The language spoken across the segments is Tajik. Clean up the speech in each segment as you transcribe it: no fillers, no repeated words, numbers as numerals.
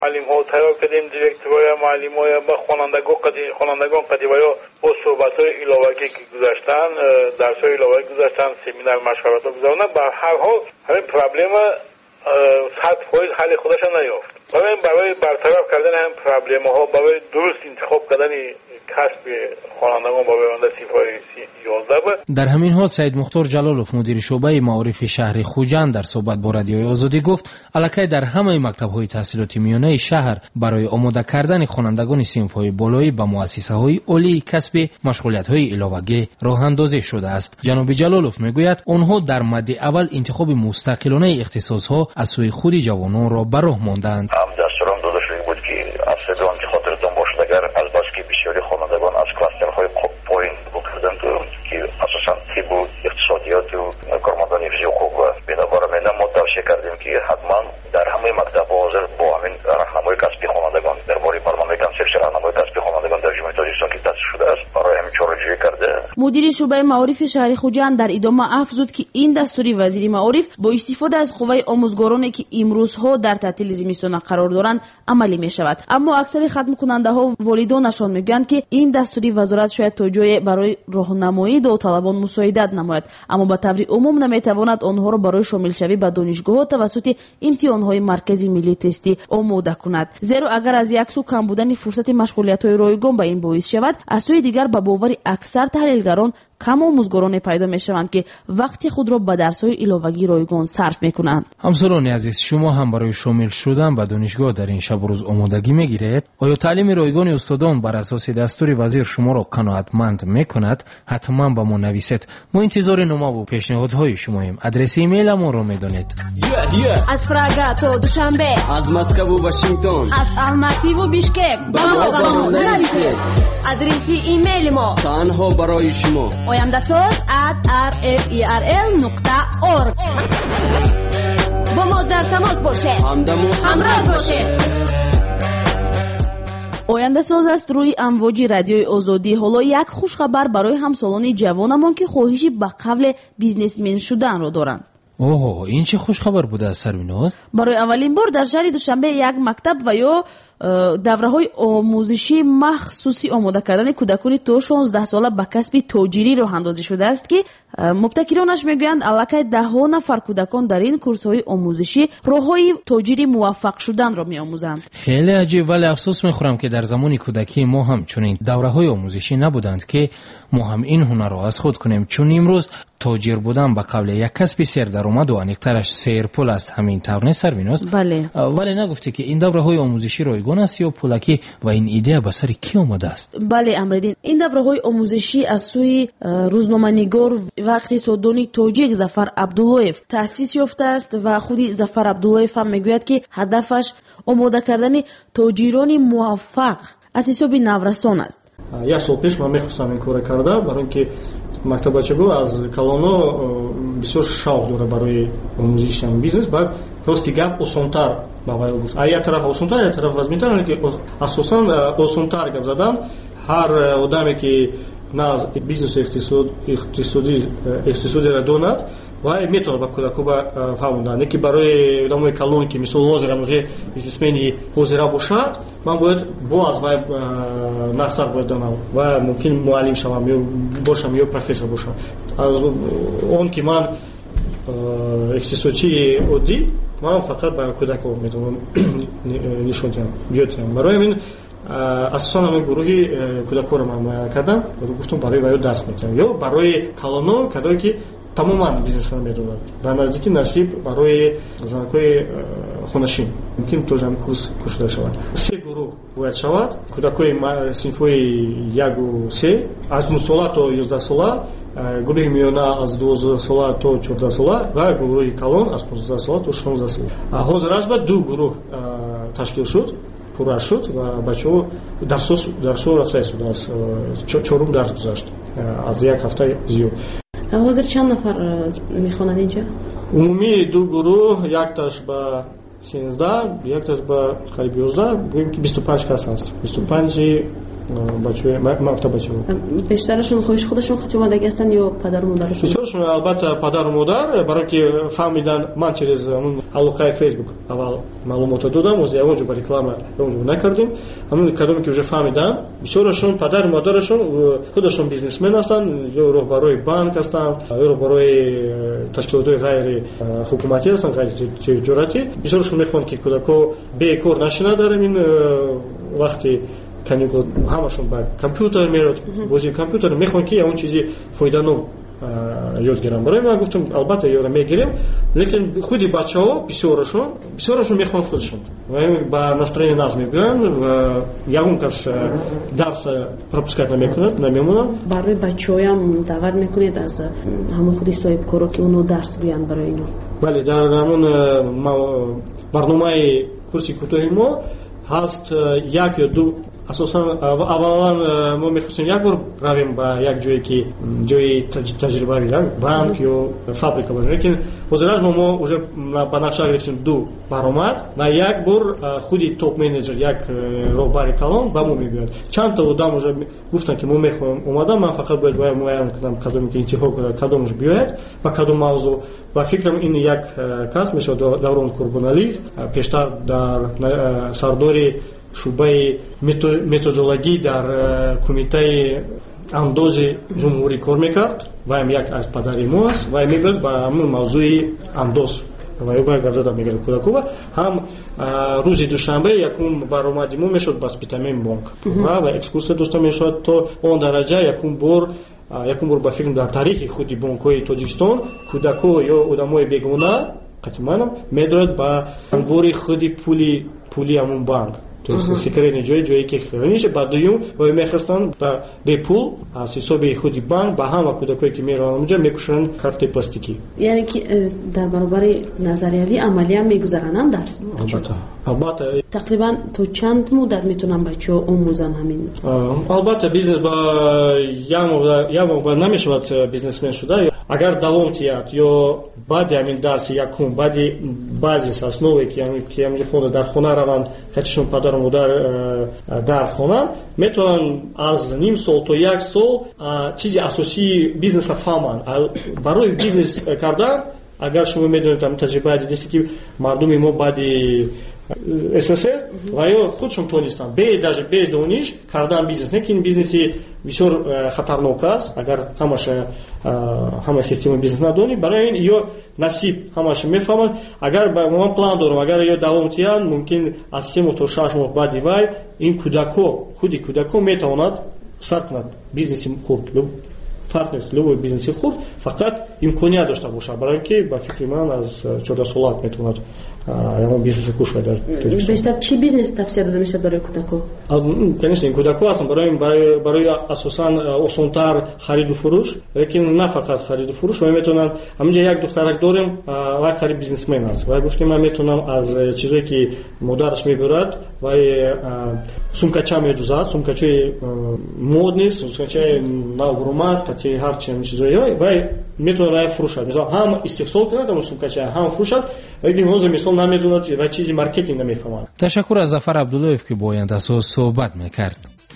معلم‌ها تیار کردیم، دیرکتورهای معلم‌های با خوانندگان قدیمی با صحبت‌های ایلاوگی که گذاشتن، درس‌های ایلاوگی گذاشتن، سمینار مشورت گذاشتن. به هر حال همین پرابلم 100% حل خودش نیافت. برای برطرف کردن همین پرابلم‌ها، برای درست انتخاب کردن کسب خوانندگان با پیوند صفر 11 در همین حال سید مختار جلالوف مدیر شعبه معارف شهر خوجند در صحبت با رادیوی آزادی گفت الکی در همه مکتب‌های تحصیلاتی میانه شهر برای آماده کردن خوانندگان صنف‌های بالایی به مؤسسه‌های عالی کسب مشغولیت‌های علاوه‌ای راه اندازی شده است. جناب جلالوف میگوید آنها در مد اول انتخاب مستقلانه اختصاص‌ها از سوی خود جوانان را به راه ماندند. دستورم داده شده بود که افسدان که خاطرتان باشد اگر از بس که بسیاری خوانندگان از کلاسترهای پایین بکردند که اساسا طب و اقتصادیات و کارمندان حفظی حقوق و بنابراین ما توصیه کردیم که حتما در همه مکتب‌ها حاضر با همین راهنمای کسبی خوانندگان درباره برنامه کنسپت راهنمای کسبی خوانندگان در جمهوری تاجیکستان که تأسیس شده است برای همین چاره‌جویی کرده. مدیر شعبه معارف شهر خوجند در ادامه افزود که این دستوری وزیر معارف با استفاده از قوه آموزگارانی که امروزها در تعطیل زمستانه قرار دارند عملی می شود. اما اکثر ختم کننده ها و والدانشان میگویند که این دستوری وزارت شاید تا جای برای راهنمایی داوطلبان مساعدت نماید، اما به طور عموم نمیتواند آنها را برای شامل شوی به دانشگاه توسط امتحانهای مرکزی ملی تستی آماده کند. زیرا اگر از یک سو کم بودن فرصت مشغولیت‌های رایگان به این باعث شود، از سوی دیگر به باور اکثر تحلیلگران کم آموزگاران پیدا می شوند که وقتی خود را به درس‌های ایلاوگی رایگان صرف می کنند. همسران عزیز، شما هم برای شامل شدن به دانشگاه در این شب و روز آمادگی می گیرید؟ آیا تعلیم رایگان استادان بر اساس دستور وزیر شما را قناعتمند می کند؟ حتما به ما نویسید. ما انتظار نامه و پیشنهادهای شماییم. آدرس ایمیل ما را می دانید. از پراگ تا دوشنبه، از مسکو و واشنگتن، از الماتی و بیشکک با ما نویسید. آدرس ایمیل ما تنها برای شما oyandasaz@rferl.org. با ما در تماس باشید، همراه باشید. آینده ساز است روی امواج رادیوی آزادی. حالا یک خوش خبر برای همسالان جوانمان که خواهشی به قبل بیزنسمن شدن را دارند. اوه، این چه خوش خبر بوده از سرویناز؟ برای اولین بار در شهر دوشنبه یک مکتب و یا دوره‌های آموزشی مخصوصی آماده کردن کودکان تا 16 ساله به کسب تاجری راه اندازی شده است که مبتکرانش میگویند الکی 10 نفر کودکان در این کورس‌های آموزشی راه‌های تاجری موفق شدن را می‌آموزند. خیلی عجیب، ولی افسوس می‌خورم که در زمان کودکی ما هم چنین دوره‌های آموزشی نبودند که ما هم این هنر را از خود کنیم، چون امروز تاجر بودن به قبل یک کسب سر درآمد و انیق‌ترش سیر پول است. همین طور نیست سرویناز؟ بله. ولی نگفتی که این دوره‌های آموزشی رایگان است یا پولکی و این ایده به سر کی آمده است؟ بله امردین، این دوره‌های آموزشی از سوی روزنامه‌نگار و اقتصاددان تاجیک ظفر عبداللهیف تأسیس یافته است و خودی ظفر عبداللهیف هم میگوید که هدفش آماده کردن تاجران موفق از حساب نورسان است. یک سال پیش من میخواستم این کار کرده برای اینکه مکتبچگو از کالونو بسیار شوق داره برای آموزش بیزنس، بعد راستی گپ осонтар با وای گفت یک طرف осонтар یک طرف وزمینتر که اساسا осонтар گپ زدن هر آدمی که نه بیزنس اقتصادی را داند و میتونه با کودکان فهموندن که برای آدمای کالون که مثل حاضر موجه بیزنسمنی حاضر باشد من باید باز و ناصر باید دانم و ممکن معلم شوم یا باشم یا پروفسور باشم. از اون که من اقتصادی عادی من فقط با کودکان میتونم نشون بدم. برای من اساسا من گروهی کودکان رو من کردم و گفتم برای وای درس میتونم یا برای کالونو کدایی که تماما بیزنس میدونن و نزدیکی نصیب برای زنکای خونشین ممکن تو جام کورس داشته شود. سه گروه باید شود کودکای صنفای 1 و 3 از 9 ساله تا 11 ساله، گروه میانه از 12 ساله تا 14 ساله و گروه کالون از 15 ساله تا 16 ساله. حاضرش به دو گروه تشکیل شد، پورا شد و بچه‌ها درس رفته شد از 4 درس گذاشت از یک هفته زیاد. حاضر چند نفر میخوانند اینجا؟ عمومی دو گروه، یک تاش با 13 یک تاش با قریب 11 گوییم که 25 کس هست. 25 بچه‌های مکتب بچه‌ها. بیشترشون خودش خودشون خود اومدگی هستن یا پدر و مادرشون؟ بیشترشون البته پدر و مادر، برای اینکه فهمیدن من через اون علاقه فیسبوک اول معلومات دادم، از اونجا با реклама اونجا نکردیم. همون کدومی که вже فهمیدن، بیشترشون پدر و مادرشون خودشون بیزنسمن هستن، یا راهبرای بانک هستن، یا راهبرای تشکیلات غیر حکومتی هستن، غیر تجارتی. بیشترشون میخوان که کودک‌ها بیکار نشینه در این وقتی каникул ҳамашон ба компютер мерод бозии компютер мехоҳанд ки он чизи фоиданок ёд гирам. барои ман гуфтам албатта ёра мегирем, лекин худи бачаҳо бисёрашон мехоҳанд худашон ба настроение наз мегӯянд ва ягон кас дарс пропускат намекунад, намемонад. барои бачаҳоям даъват мекунед аз ҳамон худи соҳибкоро ки оно дарс биёянд барои ино? бале, дар ҳамон барномаи курси кӯтоҳи мо ҳаст як ё ду. асосан аввалан мо мехостем як бор равем ба як ҷое ки ҷои таҷрибави банк ё фабрика бошад, лекин ҳозираш мо уже ба нақша гирифтем ду баромад на як бор худи топ менеҷер як роҳбари калон ба мо мебиёяд. чандта одам уже гуфтанд ки мо мехоҳем омадан, ман фақат бояд муайян кунам кадоме ки интиҳо кунад, кадомаш биёяд ба кадом мавзӯъ. ба фикрам ин як кас мешавад Даврон Курбоналиев, пештар дар сардори шӯъбаи методологӣ дар кумитаи андози ҷумҳурӣ кор мекард. ваям як аз падари мо аст, вай мебиёд ба ҳамон мавзӯи андоз вай гапзада мегирад кӯдакова. ҳам рӯзи душанбе якум баромади мо мешуд ба Спитамен банк ва экскурсия дошта мешавад то он дараҷа якум бор ба филм дар тарихи худи бонкҳои Тоҷикистон кӯдакҳо ё одамои бегона қатъиман медояд ба анбори худи пули ҳамон банк. То есть секретный ҷое ки храниш ба дуюм вой мехостанд ба бепул аз ҳисоби худи банк ба ҳама кӯдакое ки мераванд онҷа мекушанд карти пластикӣ. яъне ки дар баробари назариявӣ амалиям мегузарананд дарс? албатта. тақрибан то чанд муддат метавонанд бачаҳо омӯзанд ҳамин? албатта бизнес ба як мавқеъ намешавад бизнесмен шуда. агар давом тиҳад ё баъди ҳамин дарси якум баъди баъзи основе ки ҳаминҷо хона дар хона раванд качишон падару модар дарс хонанд, метавонанд аз ним сол то як сол чизи асосии бизнеса фаҳманд. барои бизнес кардан агар шумо медонед таҷрибаи дидест ки мардуми мо баъди СССР ва ё худшон тонистанд бе дониш кардан бизнес. лекин бизнеси бисёр хатарнок аст агар ҳама система бизнес надонӣ. барои ин ё насиб ҳамаша мефаҳмад. агар ман план дорам, агар ё давом тиҳад мумкин аз 3 моҳ то 6 моҳ баъди вай ин худи кӯдакҳо метавонад сар кунад бизнеси хурд, фарқ нест, любой бизнеси хурд, фақат имконият дошта бошад. барои ин ки ба фикри ман аз 14 солат метавонад ягон бизнеси кушад дар Тоҷикистон. бештар чӣ бизнес тавсия дода мешавад барои кӯдакҳо? конечно ин кӯдакҳо ҳастанд барои асосан осонтар хариду фурӯш, лекин на фақат хариду фурӯш. вай метавонанд ҳаминҷа як духтарак дорем, вай қариб бизнесмен аст. вай гуфт ки ман метавонам аз чизое ки модараш мебарад, вай сумкача медузад, сумкачаи модни, сумкачаи навгурумат, кати ҳарчи чизое, вай метавонад вай фурӯшад. мисол ҳам истеҳсол кунад, ҳам сумкача ҳам фурӯшад, лекин ҳозир мисол намедонад ва чизи маркетинг намефаҳмад. ташаккур аз Зафар Абдуллоев ки бо Ояндасоз суҳбат мекард.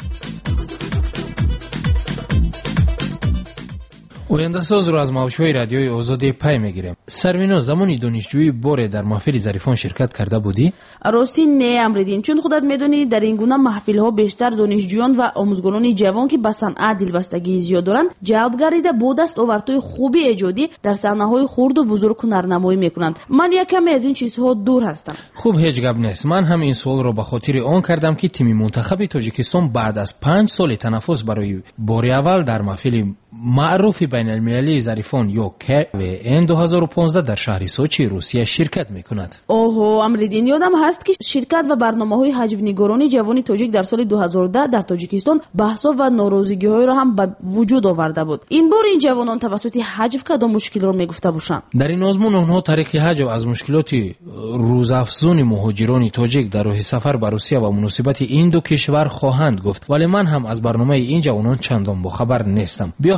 ояндасозро аз мавҷҳои радиои озодӣ пай мегирем. сарвино, замони донишҷӯӣ боре дар маҳфили зарифон ширкат карда будӣ? рости не амридин, чун худат медонӣ дар ин гуна маҳфилҳо бештар донишҷӯён ва омӯзгорони ҷавон ки ба санъат дилбастагии зиёд доранд ҷалб гардида бо дастовардҳои хуби эҷодӣ дар саҳнаҳои хурду бузург ҳунарнамоӣ мекунанд. ман якаме аз ин чизҳо дур ҳастам. хуб, ҳеҷ гап нест. ман ҳам ин суолро ба хотири он кардам ки тими мунтахаби Тоҷикистон баъд аз 5 соли танаффус барои бори аввал дар маҳфили маъруфи байналмилалии зарифон ё КВН 2015 дар шаҳри Сочи, Русия ширкат мекунад. оҳо, амридин, ёдам ҳаст ки ширкат ва барномаҳои ҳаҷвнигорони ҷавони тоҷик дар соли 2010 дар Тоҷикистон баҳсо ва норозигиҳоеро ҳам ба вуҷуд оварда буд. ин бор ин ҷавонон тавассути ҳаҷв кадом мушкилро мегуфта бошанд? дар ин озмун онҳо тариқи ҳаҷв аз мушкилоти рӯзафзуни муҳоҷирони тоҷик дар роҳи сафар ба Русия ва муносибати ин ду кишвар хоҳанд гуфт, вале ман ҳам аз барномаи ин ҷавонон чандон бохабар нестам. биё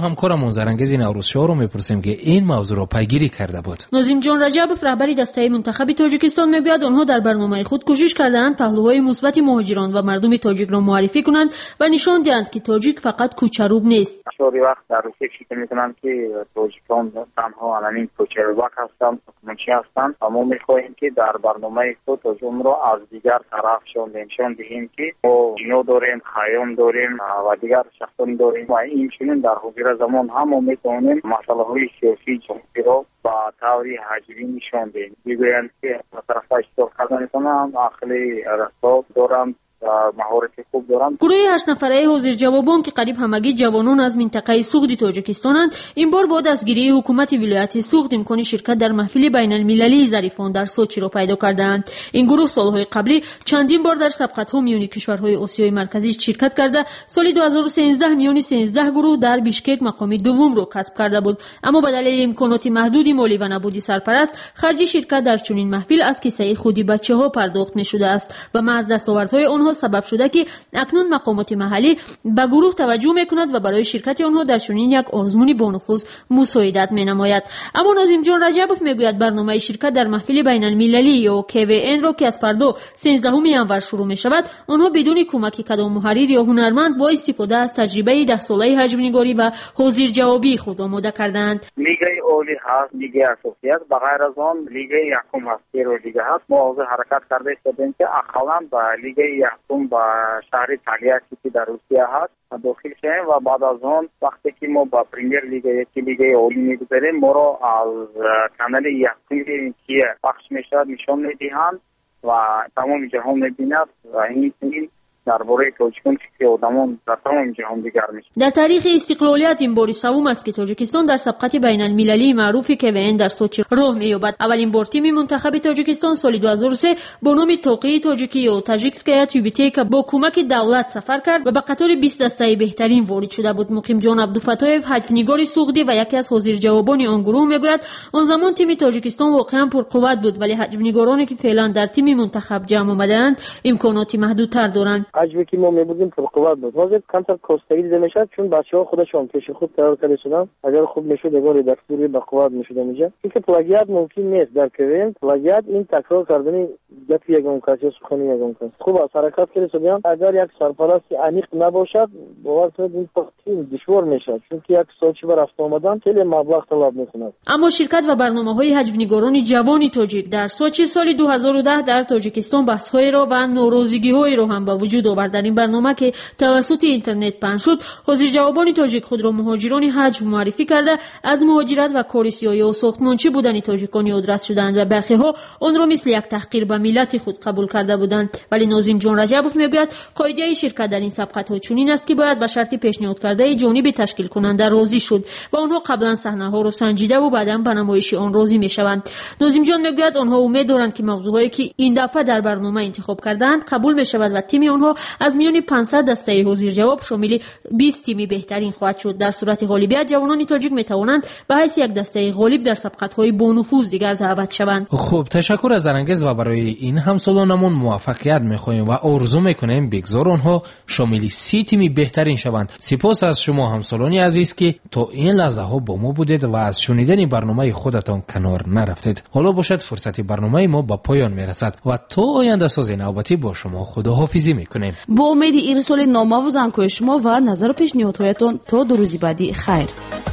همکارمون زرنگز نوروزشاه رو میپرسیم که این موضوع رو پیگیری کرده بود. ناظم جان رجبوف رهبری دسته منتخب تاجیکستان میگوید آنها در برنامه خود کوشش کردند پهلوهای مثبت مهاجران و مردم تاجیک را معرفی کنند و نشان دهند که تاجیک فقط کوچروب نیست. شوری وقت در روسیه فکر میکنند که تاجیکان تنها علنی کوچروبک هستند، منشی هستند. ما میخواهیم که در برنامه خود تاجیکان را از دیگر طرف نشان دهیم که ما اینو داریم، خیام داریم و دیگر شخصان داریم و این چنین در حضور زمان هم ما میتونیم مسئله های سیاسی جمهوری را با طوری حجمی نشان دهیم. میگویند که طرف اشتراک کردن کنند، اخلی رساب دارند، مهارت خوب دارند. گروه 8 نفره حاضر جوابان که قریب همگی جوانان از منطقه سوخت تاجیکستانند، این بار با دستگیری حکومت ولایت سوخت امکان شرکت در محفل بین المللی ظریفان در سوچی را پیدا کردند. این گروه سالهای قبلی چندین بار در سبقت‌ها میان کشورهای آسیای مرکزی شرکت کرده، سال 2013 میان 13 گروه در بیشکک مقام دوم را کسب کرده بود، اما به دلیل امکانات محدود مالی و نبودی سرپرست خرج شرکت در چنین محفل از کیسه خودی بچه‌ها پرداخت می‌شده است و محض دستاوردهای آنها سبب شده که اکنون مقامات محلی به گروه توجه میکند و برای شرکت آنها در چنین یک آزمون با نفوذ مساعدت مینماید. اما ناظم جان رجبوف میگوید برنامه شرکت در محفل بین المللی یا KVN را که از فردا 13 ینور شروع می شود، آنها بدون کمک کدام محرر یا هنرمند با استفاده از تجربه 10 ساله حجم‌نگاری و حاضر جوابی خود آماده کردند. لیگ اولی هست، لیگ اساسی است، بغیر از آن لیگ یکم هست، رو لیگ هست. ما حرکت کرده استادیم که اقلا با لیگ یکم با شهر تالیاکی که در روسیه هست داخل شدیم و بعد از آن وقتی که ما با پریمیر لیگ یکی لیگ اولی میگذاریم ما را از کانال یکم که پخش میشد نشان میدهند و تمام جهان میبیند و این درباره تاجیکستان که آدمان در تمام جهان دیگر میشه. در تاریخ استقلالیت این بار سوم است که تاجیکستان در سبقت بین المللی معروف KVN در سوچی راه می‌یابد. اولین بار تیم منتخب تاجیکستان سال 2003 با نام توقیع تاجیکی یا تاجیکسکایا تیوبیتیک با کمک دولت سفر کرد و به قطار 20 دسته بهترین وارد شده بود. مقیم جان عبدالفتاح حجم‌نگار سوختی و یکی از حاضر جوابان آن گروه میگوید آن زمان تیم تاجیکستان واقعا پرقوت بود، ولی حجم‌نگارانی که فعلا در تیم منتخب جمع آمدند امکانات محدودتر دارند. حجمی که ما میبودیم پرقوت بود. حاضر کمتر کاستگی دیده میشد چون بچه‌ها خودشون پیش خود تیار کرده شدن. اگر خوب میشد اگر دستوری به قوت میشد میشه. اینکه پلاگیات ممکن نیست در کوین. پلاگیات این تکرار کردن گپ یگان کسی سخنی یگان کسی. خوب از حرکت کرده شدن. اگر یک سرپرست عمیق نباشد باور کنید این تیم دشوار میشد چون که یک سوچی بر رفت آمدن خیلی مبلغ طلب میکنه. اما شرکت و برنامه‌های حجم‌نگاران جوان تاجیک در سوچی سال 2010 در تاجیکستان بحث‌های را و ناراضگی‌های را هم به وجود آورد. در این برنامه که توسط اینترنت پخش شد، حاضر جوابان تاجیک خود را مهاجران حج معرفی کرده از مهاجرت و کار سیاسی و ساختمانچی بودن تاجیکان یادرس شدند و برخی‌ها آن را مثل یک تحقیر به ملت خود قبول کرده بودند. ولی ناظم جان رجبوف میگوید قاعده شرکت در این سبقت‌ها چنین است که باید به شرط پیشنهاد کرده جانب تشکیل کننده راضی شد و آنها قبلا صحنه‌ها را سنجیده و بعداً به نمایش آن راضی میشوند. ناظم جان میگوید آنها امید دارند که موضوعاتی که این دفعه در برنامه انتخاب کردند قبول میشود و تیم آنها از میان 500 دسته حاضر جواب شامل 20 تیم بهترین خواهد شد. در صورت غالبیت جوانان تاجیک میتوانند به حیث یک دسته غالب در سبقت‌های با نفوذ دیگر دعوت شوند. خب تشکر از زرنگز و برای این همسالانمون موفقیت میخواهیم و آرزو میکنیم بگذار آنها شامل 30 تیم بهترین شوند. سپاس از شما همسالانی عزیز که تا این لحظه ها با ما بودید و از شنیدن برنامه خودتان کنار نرفتید. حالا باشد فرصت برنامه ما به پایان میرسد و تا آینده ساز نوبتی با شما خداحافظی میکنیم. با امید ارسال نامه و زنگ‌های شما و نظر و پیشنهادهایتان تا دو روز بعدی خیر.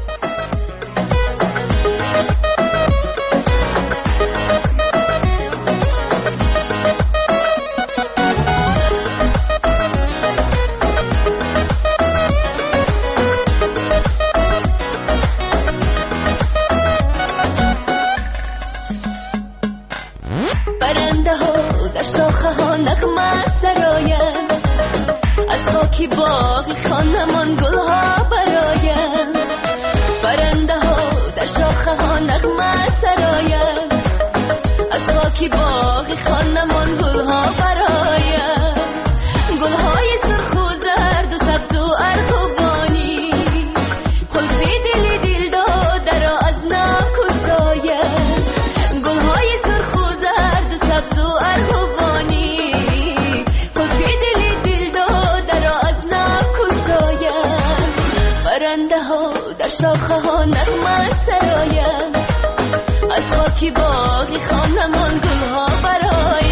پرنده ها در شاخه ها نغمه سراین، از خاکی باغی خانمان گل ها براین. پرنده ها در شاخه ها نغمه سراین، از خاکی باغی خانمان گل ها براین. گل های سرخ و زرد و سبز و ارغوانی، خلفی دلی دل داده را از ناکشاین. گل های سرخ و زرد و سبز و ارغوانی، خلفی دلی دل داده را از ناکشاین. پرنده ها در در شاخه ها نغمه سرایم از خاکی باغی خانمان گلها برایم